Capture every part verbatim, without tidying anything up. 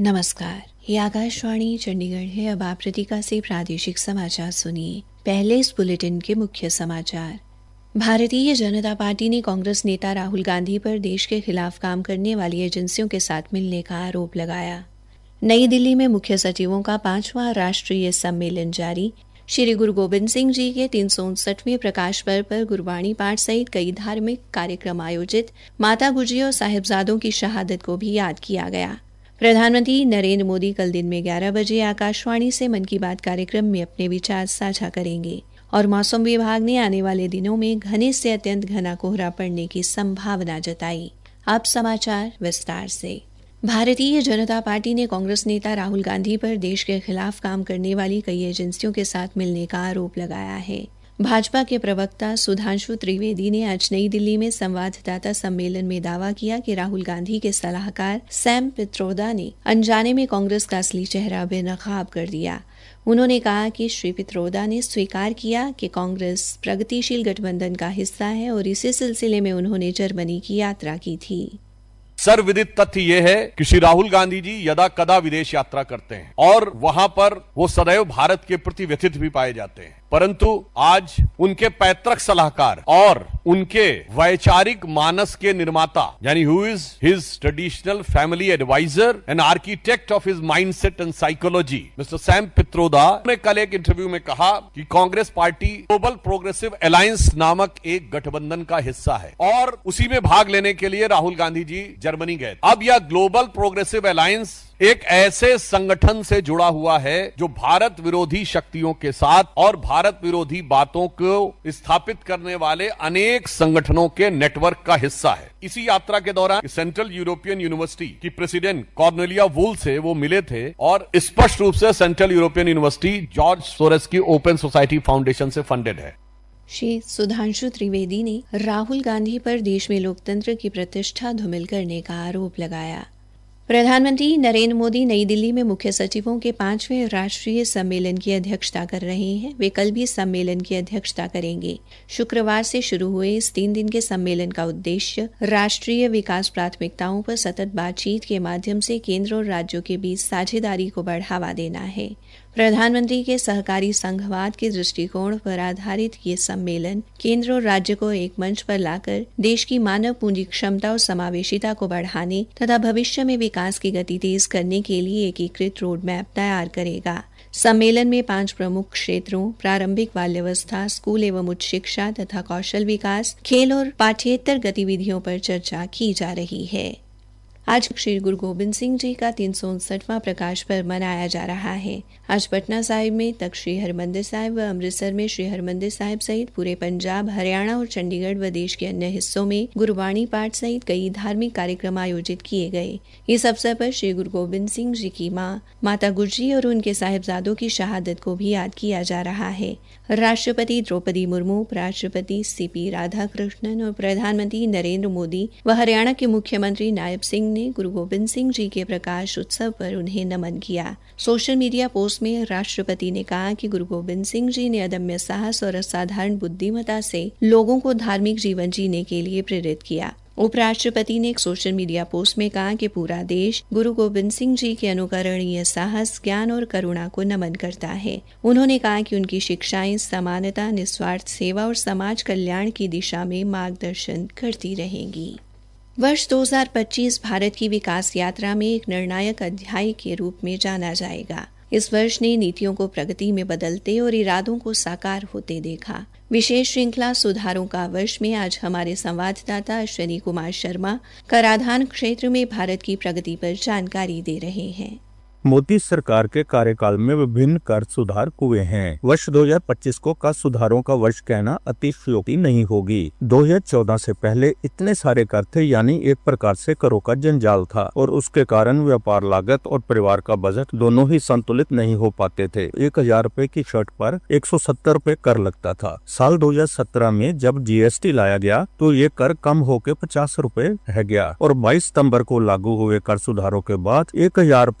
नमस्कार, ये आकाशवाणी चंडीगढ़ है। अब आप प्रतीका से प्रादेशिक समाचार सुनिए। पहले इस बुलेटिन के मुख्य समाचार। भारतीय जनता पार्टी ने कांग्रेस नेता राहुल गांधी पर देश के खिलाफ काम करने वाली एजेंसियों के साथ मिलने का आरोप लगाया। नई दिल्ली में मुख्य सचिवों का पांचवां राष्ट्रीय सम्मेलन जारी। श्री गुरु गोबिंद सिंह जी के तीन सौ उनसठवें प्रकाश पर्व पर गुरबाणी पाठ सहित कई धार्मिक कार्यक्रम आयोजित। माता गुजरी और साहिबजादों की शहादत को भी याद किया गया। प्रधानमंत्री नरेंद्र मोदी कल दिन में ग्यारह बजे आकाशवाणी से मन की बात कार्यक्रम में अपने विचार साझा करेंगे और मौसम विभाग ने आने वाले दिनों में घने से अत्यंत घना कोहरा पड़ने की संभावना जताई। अब समाचार विस्तार से। भारतीय जनता पार्टी ने कांग्रेस नेता राहुल गांधी पर देश के खिलाफ काम करने वाली कई एजेंसियों के साथ मिलने का आरोप लगाया है। भाजपा के प्रवक्ता सुधांशु त्रिवेदी ने आज नई दिल्ली में संवाददाता सम्मेलन में दावा किया कि राहुल गांधी के सलाहकार सैम पित्रोदा ने अनजाने में कांग्रेस का असली चेहरा बेनकाब कर दिया। उन्होंने कहा कि श्री पित्रोदा ने स्वीकार किया कि कांग्रेस प्रगतिशील गठबंधन का हिस्सा है और इसी सिलसिले में उन्होंने जर्मनी की यात्रा की थी। सर्वविदित तथ्य यह है कि श्री राहुल गांधी जी यदा कदा विदेश यात्रा करते हैं और वहां पर वो सदैव भारत के प्रति व्यथित भी पाए जाते हैं, परंतु आज उनके पैतृक सलाहकार और उनके वैचारिक मानस के निर्माता यानी who is his traditional family advisor and architect of his mindset and psychology mister Sam Pitroda ने कल एक इंटरव्यू में कहा कि Congress party global progressive alliance नामक एक गठबंधन का हिस्सा है और उसी में भाग लेने के लिए राहुल गांधी जी जर्मनी गए। अब यह ग्लोबल प्रोग्रेसिव अलायंस एक ऐसे संगठन से जुड़ा हुआ है जो भारत विरोधी शक्तियों के साथ और भारत विरोधी बातों को स्थापित करने वाले अनेक संगठनों के नेटवर्क का हिस्सा है। इसी यात्रा के दौरान सेंट्रल यूरोपियन यूनिवर्सिटी की प्रेसिडेंट कॉर्नेलिया वुल से वो मिले थे और स्पष्ट रूप से central European university George Soros की ओपन सोसाइटी फाउंडेशन से फंडेड है। श्री सुधांशु त्रिवेदी ने राहुल गांधी पर देश में लोकतंत्र की प्रतिष्ठा धूमिल करने का आरोप लगाया। प्रधानमंत्री नरेंद्र मोदी नई दिल्ली में मुख्य सचिवों के पांचवें राष्ट्रीय सम्मेलन की अध्यक्षता कर रहे हैं। वे कल भी सम्मेलन की अध्यक्षता करेंगे। शुक्रवार से शुरू हुए इस तीन दिन के सम्मेलन का उद्देश्य राष्ट्रीय विकास प्राथमिकताओं पर सतत बातचीत के माध्यम से केंद्र और राज्यों के बीच साझेदारी को बढ़ावा देना है। प्रधानमंत्री के सहकारी संघवाद के दृष्टिकोण पर आधारित ये सम्मेलन केंद्र और राज्य को एक मंच पर लाकर देश की मानव पूंजी क्षमता और समावेशिता को बढ़ाने तथा भविष्य में विकास की गति तेज करने के लिए एकीकृत रोड मैप तैयार करेगा। सम्मेलन में पांच प्रमुख क्षेत्रों प्रारंभिक बाल्यावस्था, स्कूल एवं उच्च शिक्षा तथा कौशल विकास, खेल और पाठ्येतर गतिविधियों पर चर्चा की जा रही है। आज श्री गुरु गोबिंद सिंह जी का तीन सौ उनसठवां प्रकाश पर्व मनाया जा रहा है। आज पटना साहिब में तख्त श्री हरमंदिर साहिब व अमृतसर में श्री हरमंदिर साहिब सहित पूरे पंजाब, हरियाणा और चंडीगढ़ व देश के अन्य हिस्सों में गुरबाणी पाठ सहित कई धार्मिक कार्यक्रम आयोजित किए गए। इस अवसर पर श्री गुरु गोबिंद सिंह जी की मां माता गुजरी और उनके साहिबजादों की शहादत को भी याद किया जा रहा है। राष्ट्रपति द्रौपदी मुर्मू, उपराष्ट्रपति सी पी राधाकृष्णन और प्रधानमंत्री नरेंद्र मोदी व हरियाणा के मुख्यमंत्री नायब सिंह ने गुरु गोबिंद सिंह जी के प्रकाश उत्सव पर उन्हें नमन किया। सोशल मीडिया पोस्ट में राष्ट्रपति ने कहा कि गुरु गोबिंद सिंह जी ने अदम्य साहस और असाधारण बुद्धिमत्ता से लोगों को धार्मिक जीवन जीने के लिए प्रेरित किया। उपराष्ट्रपति ने एक सोशल मीडिया पोस्ट में कहा कि पूरा देश गुरु गोबिंद सिंह जी के अनुकरणीय साहस, ज्ञान और करुणा को नमन करता है। उन्होंने कहा कि उनकी शिक्षाएं समानता, निस्वार्थ सेवा और समाज कल्याण की दिशा में मार्गदर्शन करती रहेंगी। वर्ष दो हज़ार पच्चीस भारत की विकास यात्रा में एक निर्णायक अध्याय के रूप में जाना जाएगा। इस वर्ष ने नीतियों को प्रगति में बदलते और इरादों को साकार होते देखा। विशेष श्रृंखला सुधारों का वर्ष में आज हमारे संवाददाता अश्विनी कुमार शर्मा कराधान क्षेत्र में भारत की प्रगति पर जानकारी दे रहे हैं। मोदी सरकार के कार्यकाल में विभिन्न कर सुधार हुए हैं। वर्ष दो हज़ार पच्चीस को कर सुधारों का वर्ष कहना अतिशयोक्ति नहीं होगी। दो हज़ार चौदह से पहले इतने सारे कर थे, यानी एक प्रकार से करों का जंजाल था और उसके कारण व्यापार लागत और परिवार का बजट दोनों ही संतुलित नहीं हो पाते थे। एक हजार रूपए की शर्ट पर एक सौ सत्तर रूपए कर लगता था। साल दो हज़ार सत्रह में जब जी एस टी लाया गया तो ये कर कम होकर पचास रूपए रह गया और बाईस सितम्बर को लागू हुए कर सुधारों के बाद एक हजार रूपए की उस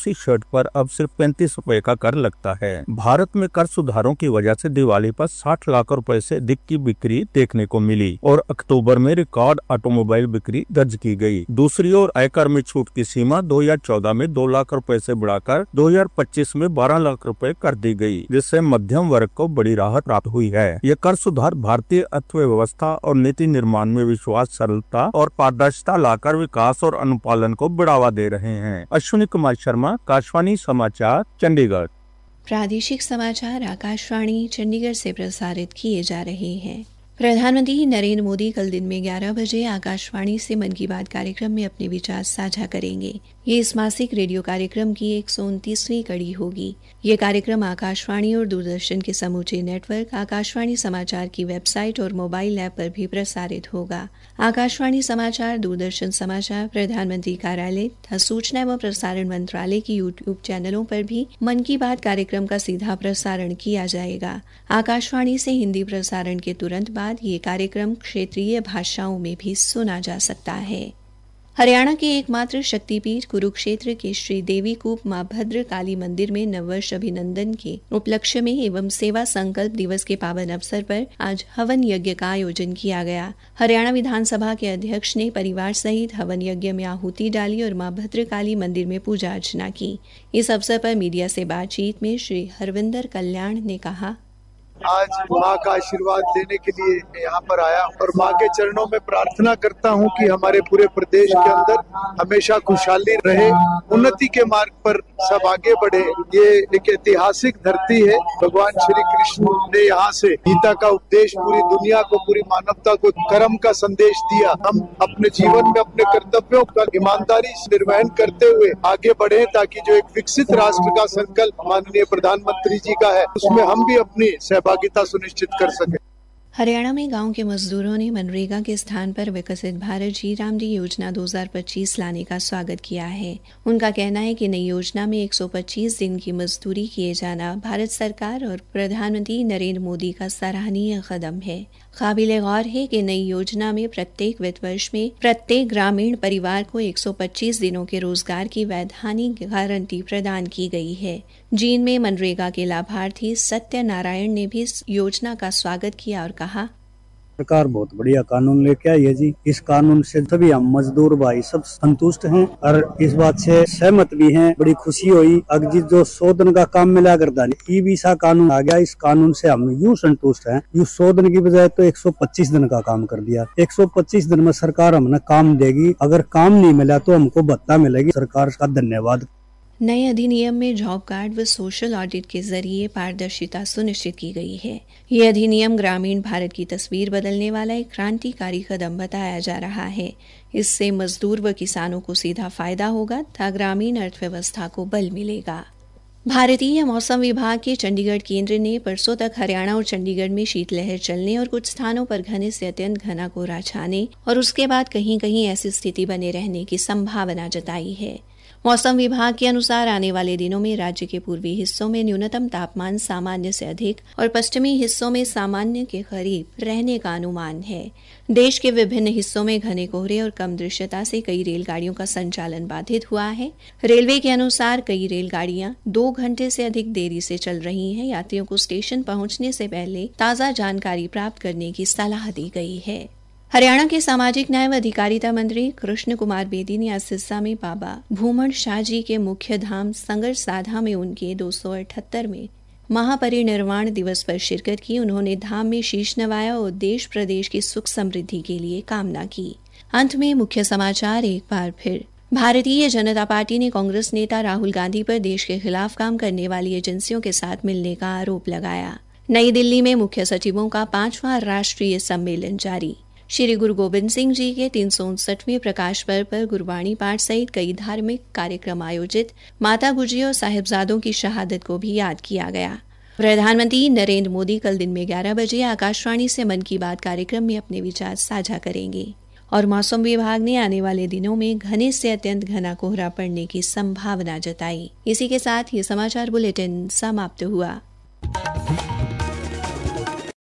उसी शर्ट पर अब सिर्फ पैंतीस रुपए का कर लगता है। भारत में कर सुधारों की वजह से दिवाली पर साठ लाख रुपए से अधिक की बिक्री देखने को मिली और अक्टूबर में रिकॉर्ड ऑटोमोबाइल बिक्री दर्ज की गई। दूसरी ओर आयकर में छूट की सीमा दो हज़ार चौदह में दो लाख रुपए से बढ़ाकर दो हज़ार पच्चीस में बारह लाख रुपए कर दी गई, जिससे मध्यम वर्ग को बड़ी राहत प्राप्त हुई है। यह कर सुधार भारतीय अर्थव्यवस्था और नीति निर्माण में विश्वास, सरलता और पारदर्शिता लाकर विकास और अनुपालन को बढ़ावा दे रहे हैं। अश्विनी कुमार शर्मा, आकाशवाणी समाचार, चंडीगढ़। प्रादेशिक समाचार आकाशवाणी चंडीगढ़ से प्रसारित किए जा रहे हैं। प्रधानमंत्री नरेंद्र मोदी कल दिन में ग्यारह बजे आकाशवाणी से मन की बात कार्यक्रम में अपने विचार साझा करेंगे। ये इस मासिक रेडियो कार्यक्रम की एक सौ उनतीसवीं कड़ी होगी। ये कार्यक्रम आकाशवाणी और दूरदर्शन के समूचे नेटवर्क, आकाशवाणी समाचार की वेबसाइट और मोबाइल ऐप पर भी प्रसारित होगा। आकाशवाणी समाचार, दूरदर्शन समाचार, प्रधानमंत्री कार्यालय तथा सूचना एवं प्रसारण मंत्रालय की यूट्यूब चैनलों पर भी मन की बात कार्यक्रम का सीधा प्रसारण किया जाएगा। आकाशवाणी से हिंदी प्रसारण के तुरंत बाद ये कार्यक्रम क्षेत्रीय भाषाओं में भी सुना जा सकता है। हरियाणा के एकमात्र शक्तिपीठ कुरुक्षेत्र के श्री देवी कूप मां भद्र काली मंदिर में नववर्ष अभिनंदन के उपलक्ष्य में एवं सेवा संकल्प दिवस के पावन अवसर पर आज हवन यज्ञ का आयोजन किया गया। हरियाणा विधानसभा के अध्यक्ष ने परिवार सहित हवन यज्ञ में आहुति डाली और मां भद्र काली मंदिर में पूजा अर्चना की। इस अवसर पर मीडिया से बातचीत में श्री हरविंदर कल्याण ने कहा, आज माँ का आशीर्वाद लेने के लिए यहाँ पर आया और माँ के चरणों में प्रार्थना करता हूँ कि हमारे पूरे प्रदेश के अंदर हमेशा खुशहाली रहे, उन्नति के मार्ग पर सब आगे बढ़े। ये एक ऐतिहासिक धरती है। भगवान श्री कृष्ण ने यहाँ से गीता का उपदेश पूरी दुनिया को, पूरी मानवता को कर्म का संदेश दिया। हम अपने जीवन में अपने कर्तव्यों का ईमानदारी से निर्वहन करते हुए आगे बढ़े ताकि जो एक विकसित राष्ट्र का संकल्प माननीय प्रधानमंत्री जी का है उसमें हम भी अपनी सहभागिता सुनिश्चित कर सके। हरियाणा में गांव के मजदूरों ने मनरेगा के स्थान पर विकसित भारत जी राम जी योजना दो हज़ार पच्चीस लाने का स्वागत किया है। उनका कहना है कि नई योजना में एक सौ पच्चीस दिन की मजदूरी किए जाना भारत सरकार और प्रधानमंत्री नरेंद्र मोदी का सराहनीय कदम है। काबिले गौर है कि नई योजना में प्रत्येक वित्त वर्ष में प्रत्येक ग्रामीण परिवार को एक सौ पच्चीस दिनों के रोजगार की वैधानिक गारंटी प्रदान की गई है। जींद में मनरेगा के लाभार्थी सत्यनारायण ने भी इस योजना का स्वागत किया और कहा, सरकार बहुत बढ़िया कानून लेके आई है जी। इस कानून से सभी हम मजदूर भाई सब संतुष्ट हैं और इस बात से सहमत भी हैं। बड़ी खुशी हुई। अगर जो सौ दिन का काम मिला करता ई वीसा कानून आ गया, इस कानून से हम यूँ संतुष्ट हैं। यूँ सौ दिन की बजाय तो एक सौ पच्चीस दिन का काम कर दिया। एक सौ पच्चीस दिन में सरकार हमें काम देगी। अगर काम नहीं मिला तो हमको भत्ता मिलेगी। सरकार का धन्यवाद। नए अधिनियम में जॉब कार्ड व सोशल ऑडिट के जरिए पारदर्शिता सुनिश्चित की गई है। ये अधिनियम ग्रामीण भारत की तस्वीर बदलने वाला एक क्रांतिकारी कदम बताया जा रहा है। इससे मजदूर व किसानों को सीधा फायदा होगा तथा ग्रामीण अर्थव्यवस्था को बल मिलेगा। भारतीय मौसम विभाग के चंडीगढ़ केंद्र ने परसों तक हरियाणा और चंडीगढ़ में शीतलहर चलने और कुछ स्थानों पर घने से अत्यंत घना कोहरा छाने और उसके बाद कहीं कहीं ऐसी स्थिति बने रहने की संभावना जताई है। मौसम विभाग के अनुसार आने वाले दिनों में राज्य के पूर्वी हिस्सों में न्यूनतम तापमान सामान्य से अधिक और पश्चिमी हिस्सों में सामान्य के करीब रहने का अनुमान है। देश के विभिन्न हिस्सों में घने कोहरे और कम दृश्यता से कई रेलगाड़ियों का संचालन बाधित हुआ है। रेलवे के अनुसार कई रेलगाड़ियां दो घंटे से अधिक देरी से चल रही हैं। यात्रियों को स्टेशन पहुंचने से पहले ताज़ा जानकारी प्राप्त करने की सलाह दी गई है। हरियाणा के सामाजिक न्याय व अधिकारिता मंत्री कृष्ण कुमार बेदी ने आज सिरसा में बाबा भूमण शाह जी के मुख्य धाम संगर साधा में उनके दो सौ अठहत्तरवें महापरिनिर्वाण दिवस पर शिरकत की। उन्होंने धाम में शीश नवाया और देश प्रदेश की सुख समृद्धि के लिए कामना की। अंत में मुख्य समाचार एक बार फिर। भारतीय जनता पार्टी ने कांग्रेस नेता राहुल गांधी पर देश के खिलाफ काम करने वाली एजेंसियों के साथ मिलने का आरोप लगाया। नई दिल्ली में मुख्य सचिवों का पांचवां राष्ट्रीय सम्मेलन जारी। श्री गुरु गोबिंद सिंह जी के तीन सौ उनसठवें प्रकाश पर्व पर गुरबाणी पाठ सहित कई धार्मिक कार्यक्रम आयोजित। माता गुजरी और साहिबजादों की शहादत को भी याद किया गया। प्रधानमंत्री नरेंद्र मोदी कल दिन में ग्यारह बजे आकाशवाणी से मन की बात कार्यक्रम में अपने विचार साझा करेंगे और मौसम विभाग ने आने वाले दिनों में घने से अत्यंत घना कोहरा पड़ने की संभावना जताई। इसी के साथ ये समाचार बुलेटिन समाप्त हुआ।